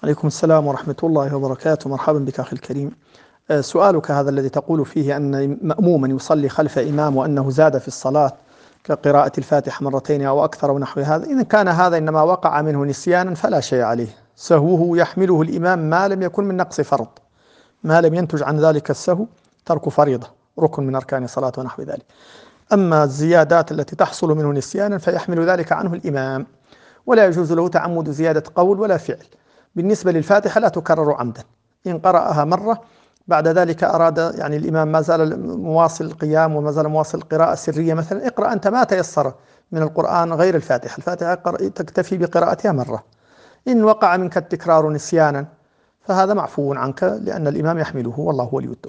عليكم السلام ورحمة الله وبركاته. مرحبا بك أخي الكريم. سؤالك هذا الذي تقول فيه أن مأموما يصلي خلف إمام وأنه زاد في الصلاة كقراءة الفاتحة مرتين أو أكثر ونحو هذا، إذا كان هذا إنما وقع منه نسيانا فلا شيء عليه، سهوه يحمله الإمام ما لم يكن من نقص فرض، ما لم ينتج عن ذلك السهو ترك فريضة ركن من أركان الصلاة ونحو ذلك. أما الزيادات التي تحصل منه نسيانا فيحمل ذلك عنه الإمام، ولا يجوز له تعمد زيادة قول ولا فعل. بالنسبة للفاتحة لا تكرر عمدا، إن قرأها مرة بعد ذلك أراد يعني الإمام ما زال مواصل القيام وما زال مواصل القراءة سرية مثلا، اقرأ أنت ما تيسر من القرآن غير الفاتحة، الفاتحة تكتفي بقراءتها مرة. إن وقع منك التكرار نسيانا فهذا معفو عنك لأن الإمام يحمله والله ولي التوفيق.